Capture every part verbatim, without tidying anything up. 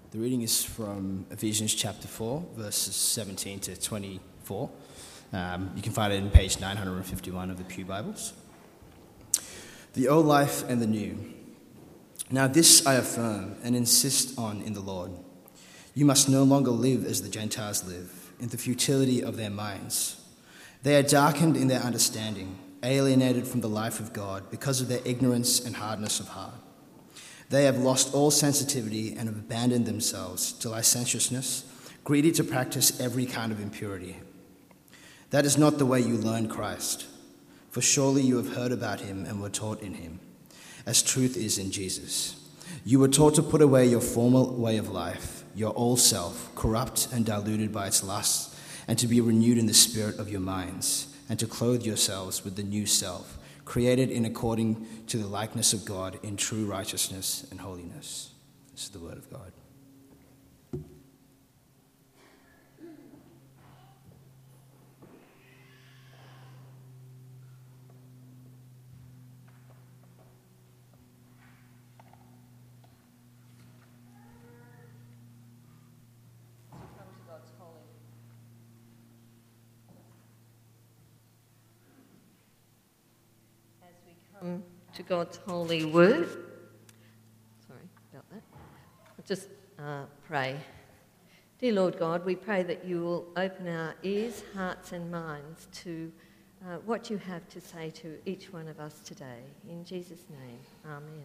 The reading is from Ephesians chapter four, verses seventeen to twenty-four. Um, you can find it in page nine hundred fifty-one of the Pew Bibles. The old life and the new. Now this I affirm and insist on in the Lord. You must no longer live as the Gentiles live, in the futility of their minds. They are darkened in their understanding, alienated from the life of God because of their ignorance and hardness of heart. They have lost all sensitivity and have abandoned themselves to licentiousness, greedy to practice every kind of impurity. That is not the way you learned Christ, for surely you have heard about him and were taught in him, as truth is in Jesus. You were taught to put away your former way of life, your old self, corrupt and diluted by its lusts, and to be renewed in the spirit of your minds, and to clothe yourselves with the new self, created in according to the likeness of God in true righteousness and holiness. This is the word of God. Come to God's holy word. Sorry about that. I'll just uh, pray. Dear Lord God, we pray that you will open our ears, hearts and minds to uh, what you have to say to each one of us today. In Jesus' name, amen.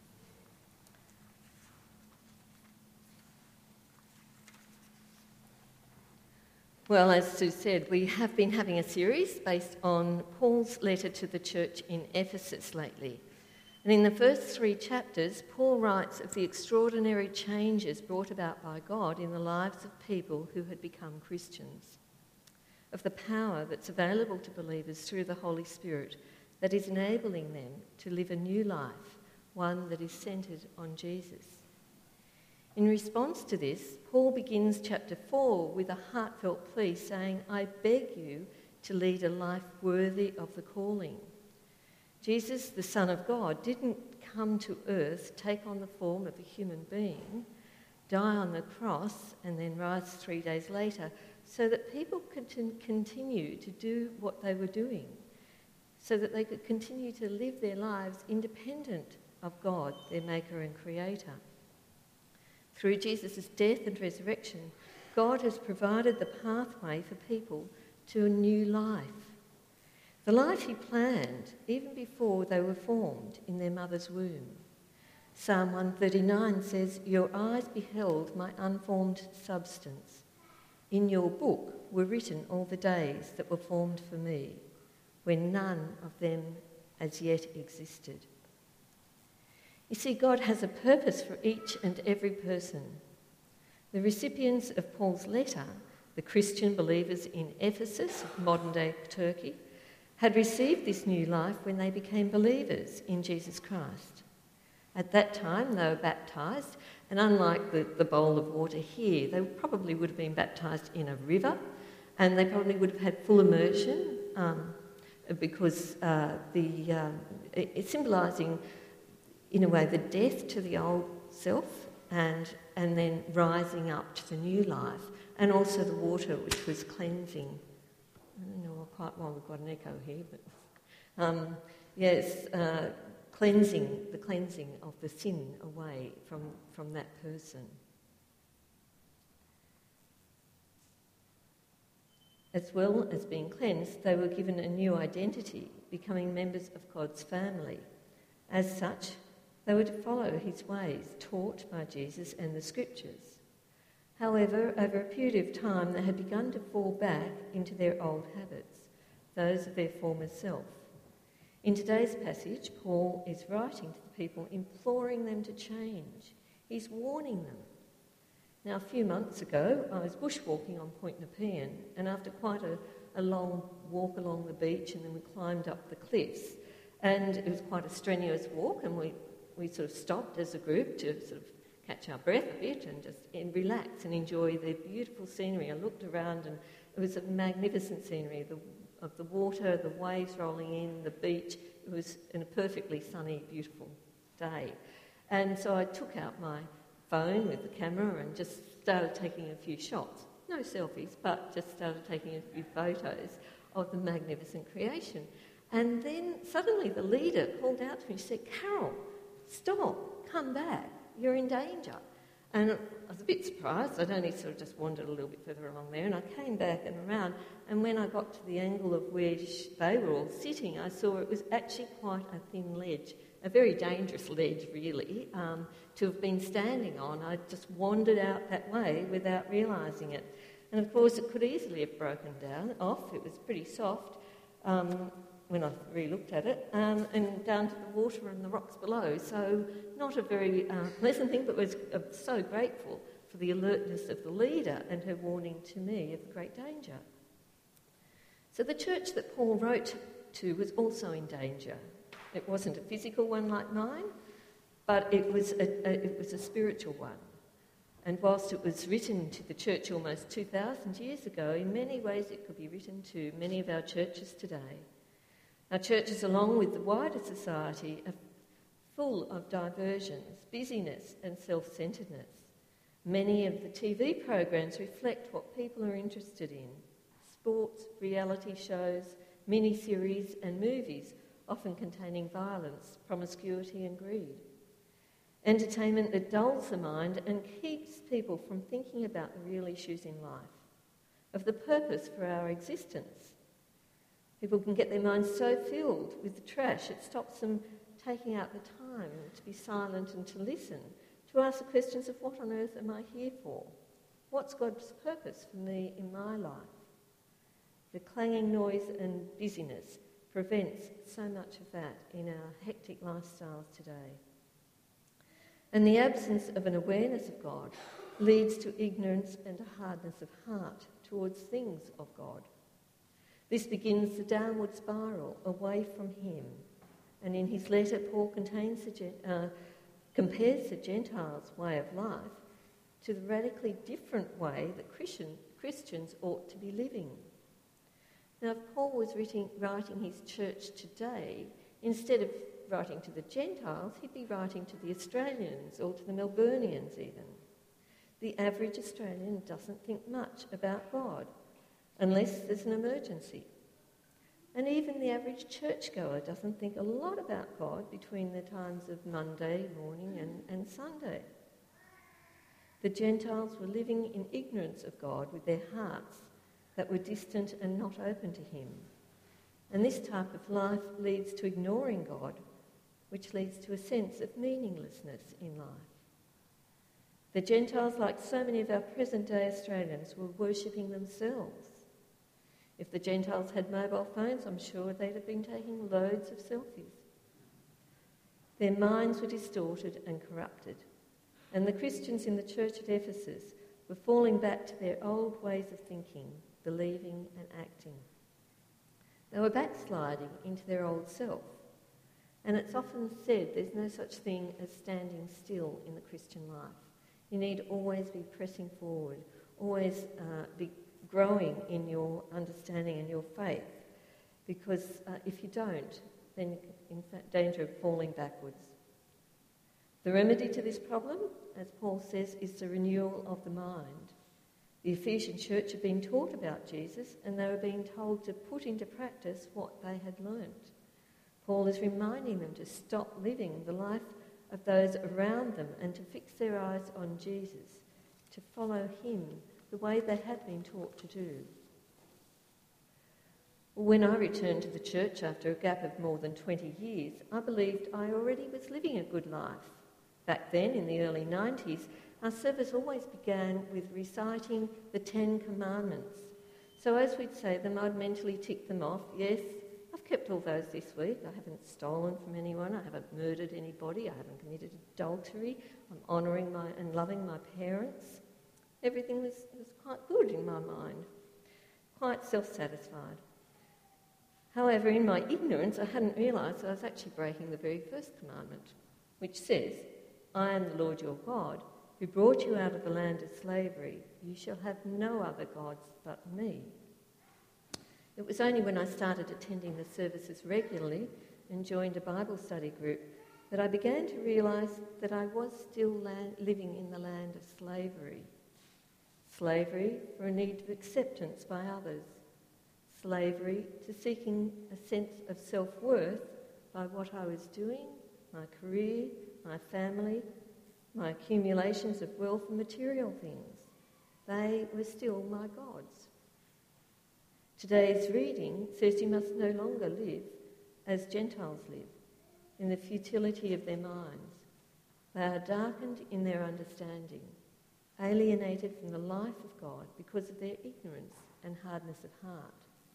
Well, as Sue said, we have been having a series based on Paul's letter to the church in Ephesus lately. And in the first three chapters, Paul writes of the extraordinary changes brought about by God in the lives of people who had become Christians, of the power that's available to believers through the Holy Spirit that is enabling them to live a new life, one that is centred on Jesus. In response to this, Paul begins chapter four with a heartfelt plea saying, I beg you to lead a life worthy of the calling. Jesus, the Son of God, didn't come to earth, take on the form of a human being, die on the cross and then rise three days later so that people could continue to do what they were doing, so that they could continue to live their lives independent of God, their maker and creator. Through Jesus' death and resurrection, God has provided the pathway for people to a new life. The life he planned even before they were formed in their mother's womb. Psalm one thirty-nine says, your eyes beheld my unformed substance. In your book were written all the days that were formed for me, when none of them as yet existed. You see, God has a purpose for each and every person. The recipients of Paul's letter, the Christian believers in Ephesus, modern-day Turkey, had received this new life when they became believers in Jesus Christ. At that time, they were baptised, and unlike the, the bowl of water here, they probably would have been baptised in a river, and they probably would have had full immersion um, because uh, the um, it, it's symbolising, in a way, the death to the old self and and then rising up to the new life, and also the water which was cleansing. I don't know quite why we've got an echo here, but um, yes, uh, cleansing, the cleansing of the sin away from, from that person. As well as being cleansed, they were given a new identity, becoming members of God's family. As such, they were to follow his ways, taught by Jesus and the Scriptures. However, over a period of time, they had begun to fall back into their old habits, those of their former self. In today's passage, Paul is writing to the people, imploring them to change. He's warning them. Now, a few months ago, I was bushwalking on Point Nepean, and after quite a, a long walk along the beach, and then we climbed up the cliffs, and it was quite a strenuous walk, and we We sort of stopped as a group to sort of catch our breath a bit and just and relax and enjoy the beautiful scenery. I looked around and it was a magnificent scenery, the, of the water, the waves rolling in, the beach. It was in a perfectly sunny, beautiful day. And so I took out my phone with the camera and just started taking a few shots. No selfies, but just started taking a few photos of the magnificent creation. And then suddenly the leader called out to me, she said, "Carol, stop, come back, you're in danger." And I was a bit surprised. I'd only sort of just wandered a little bit further along there, and I came back and around, and when I got to the angle of where they were all sitting, I saw it was actually quite a thin ledge, a very dangerous ledge, really, um, to have been standing on. I just wandered out that way without realising it. And of course, it could easily have broken down off. It was pretty soft um, when I re-looked at it, um, and down to the water and the rocks below. So not a very uh, pleasant thing, but was uh, so grateful for the alertness of the leader and her warning to me of the great danger. So the church that Paul wrote to was also in danger. It wasn't a physical one like mine, but it was a, a, it was a spiritual one. And whilst it was written to the church almost two thousand years ago, in many ways it could be written to many of our churches today. Our churches, along with the wider society, are full of diversions, busyness and self-centredness. Many of the T V programs reflect what people are interested in: sports, reality shows, mini-series and movies, often containing violence, promiscuity and greed. Entertainment that dulls the mind and keeps people from thinking about the real issues in life, of the purpose for our existence. People can get their minds so filled with the trash it stops them taking out the time to be silent and to listen, to ask the questions of what on earth am I here for? What's God's purpose for me in my life? The clanging noise and busyness prevents so much of that in our hectic lifestyles today. And the absence of an awareness of God leads to ignorance and a hardness of heart towards things of God. This begins the downward spiral away from Him. And in his letter, Paul contains the, uh, compares the Gentiles' way of life to the radically different way that Christian, Christians ought to be living. Now, if Paul was writing, writing his church today, instead of writing to the Gentiles, he'd be writing to the Australians or to the Melburnians even. The average Australian doesn't think much about God unless there's an emergency. And even the average churchgoer doesn't think a lot about God between the times of Monday morning and, and Sunday. The Gentiles were living in ignorance of God with their hearts that were distant and not open to Him. And this type of life leads to ignoring God, which leads to a sense of meaninglessness in life. The Gentiles, like so many of our present-day Australians, were worshipping themselves. If the Gentiles had mobile phones, I'm sure they'd have been taking loads of selfies. Their minds were distorted and corrupted, and the Christians in the church at Ephesus were falling back to their old ways of thinking, believing and acting. They were backsliding into their old self. And it's often said there's no such thing as standing still in the Christian life. You need always be pressing forward, always uh, be growing in your understanding and your faith, because uh, if you don't, then you're in fact danger of falling backwards. The remedy to this problem, as Paul says, is the renewal of the mind. The Ephesian church had been taught about Jesus, and they were being told to put into practice what they had learnt. Paul is reminding them to stop living the life of those around them and to fix their eyes on Jesus, to follow Him the way they had been taught to do. When I returned to the church after a gap of more than twenty years, I believed I already was living a good life. Back then, in the early nineties, our service always began with reciting the Ten Commandments. So as we'd say them, I'd mentally tick them off. Yes, I've kept all those this week. I haven't stolen from anyone. I haven't murdered anybody. I haven't committed adultery. I'm honouring my and loving my parents. Everything was, was quite good in my mind, quite self-satisfied. However, in my ignorance, I hadn't realised I was actually breaking the very first commandment, which says, "I am the Lord your God, who brought you out of the land of slavery. You shall have no other gods but me." It was only when I started attending the services regularly and joined a Bible study group that I began to realise that I was still land, living in the land of slavery. Slavery for a need of acceptance by others. Slavery to seeking a sense of self-worth by what I was doing, my career, my family, my accumulations of wealth and material things. They were still my gods. Today's reading says you must no longer live as Gentiles live, in the futility of their minds. They are darkened in their understanding, alienated from the life of God because of their ignorance and hardness of heart.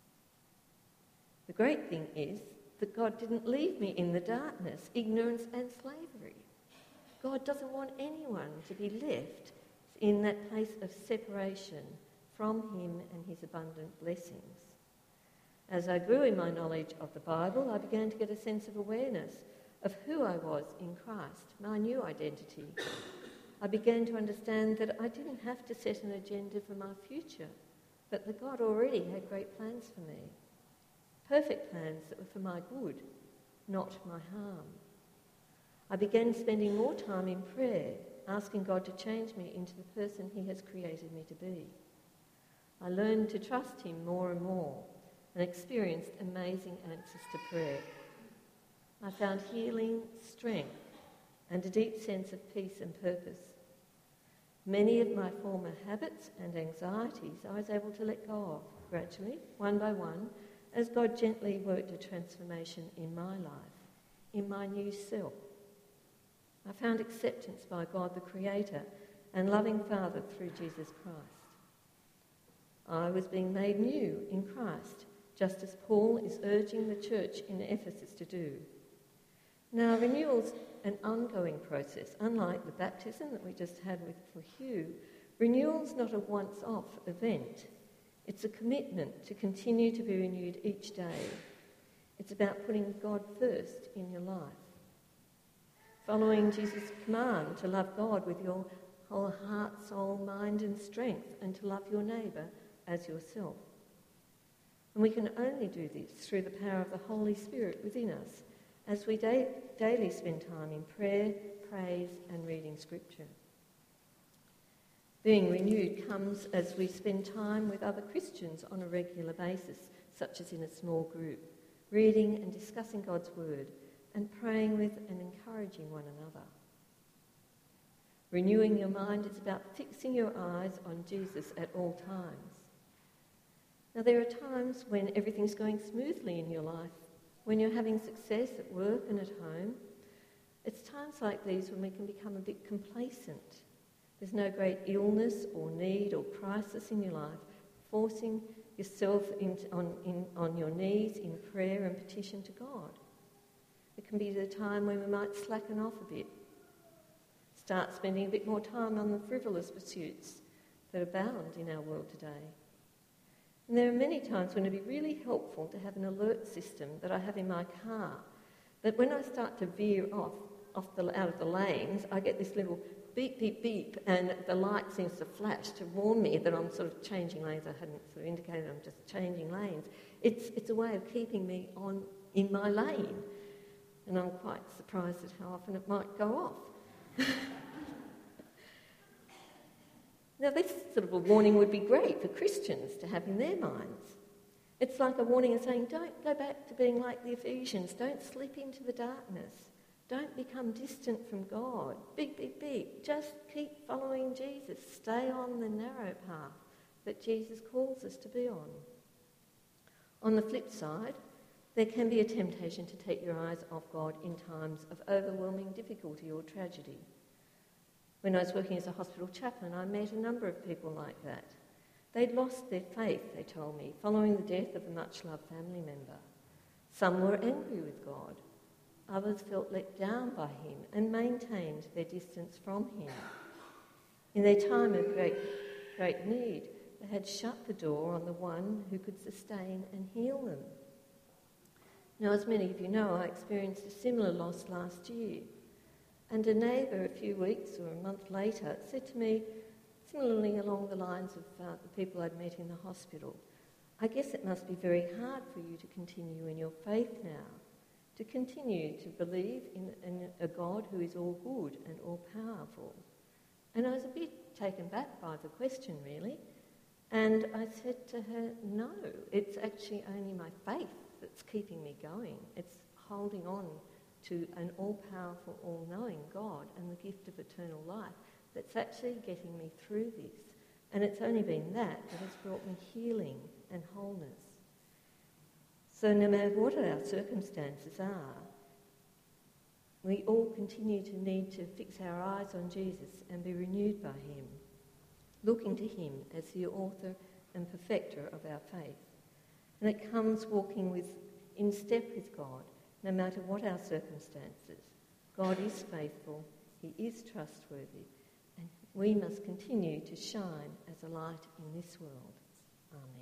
The great thing is that God didn't leave me in the darkness, ignorance and slavery. God doesn't want anyone to be left in that place of separation from him and his abundant blessings. As I grew in my knowledge of the Bible, I began to get a sense of awareness of who I was in Christ, my new identity. I began to understand that I didn't have to set an agenda for my future, but that God already had great plans for me. Perfect plans that were for my good, not my harm. I began spending more time in prayer, asking God to change me into the person he has created me to be. I learned to trust him more and more and experienced amazing answers to prayer. I found healing, strength, and a deep sense of peace and purpose. Many of my former habits and anxieties I was able to let go of gradually, one by one, as God gently worked a transformation in my life, in my new self. I found acceptance by God the Creator and loving Father through Jesus Christ. I was being made new in Christ, just as Paul is urging the church in Ephesus to do. Now, renewal's an ongoing process. Unlike the baptism that we just had with for Hugh, renewal's not a once-off event. It's a commitment to continue to be renewed each day. It's about putting God first in your life. Following Jesus' command to love God with your whole heart, soul, mind and strength, and to love your neighbour as yourself. And we can only do this through the power of the Holy Spirit within us as we da- daily spend time in prayer, praise and reading Scripture. Being renewed comes as we spend time with other Christians on a regular basis, such as in a small group, reading and discussing God's Word, and praying with and encouraging one another. Renewing your mind is about fixing your eyes on Jesus at all times. Now, there are times when everything's going smoothly in your life, when you're having success at work and at home. It's times like these when we can become a bit complacent. There's no great illness or need or crisis in your life, forcing yourself into, on, in, on your knees in prayer and petition to God. It can be the time when we might slacken off a bit, start spending a bit more time on the frivolous pursuits that abound in our world today. And there are many times when it'd be really helpful to have an alert system that I have in my car, that when I start to veer off, off the, out of the lanes, I get this little beep, beep, beep, and the light seems to flash to warn me that I'm sort of changing lanes. I hadn't sort of indicated I'm just changing lanes. It's, it's a way of keeping me on in my lane. And I'm quite surprised at how often it might go off. Now, this sort of a warning would be great for Christians to have in their minds. It's like a warning of saying, don't go back to being like the Ephesians. Don't slip into the darkness. Don't become distant from God. Beep, beep, beep. Just keep following Jesus. Stay on the narrow path that Jesus calls us to be on. On the flip side, there can be a temptation to take your eyes off God in times of overwhelming difficulty or tragedy. When I was working as a hospital chaplain, I met a number of people like that. They'd lost their faith, they told me, following the death of a much-loved family member. Some were angry with God. Others felt let down by him and maintained their distance from him. In their time of great, great need, they had shut the door on the one who could sustain and heal them. Now, as many of you know, I experienced a similar loss last year. And a neighbour a few weeks or a month later said to me, similarly along the lines of uh, the people I'd met in the hospital, I guess it must be very hard for you to continue in your faith now, to continue to believe in, in a God who is all good and all powerful. And I was a bit taken back by the question, really. And I said to her, no, it's actually only my faith that's keeping me going. It's holding on to an all-powerful, all-knowing God and the gift of eternal life that's actually getting me through this. And it's only been that that has brought me healing and wholeness. So no matter what our circumstances are, we all continue to need to fix our eyes on Jesus and be renewed by him, looking to him as the author and perfecter of our faith. And it comes walking with, in step with God, no matter what our circumstances. God is faithful, he is trustworthy, and we must continue to shine as a light in this world. Amen.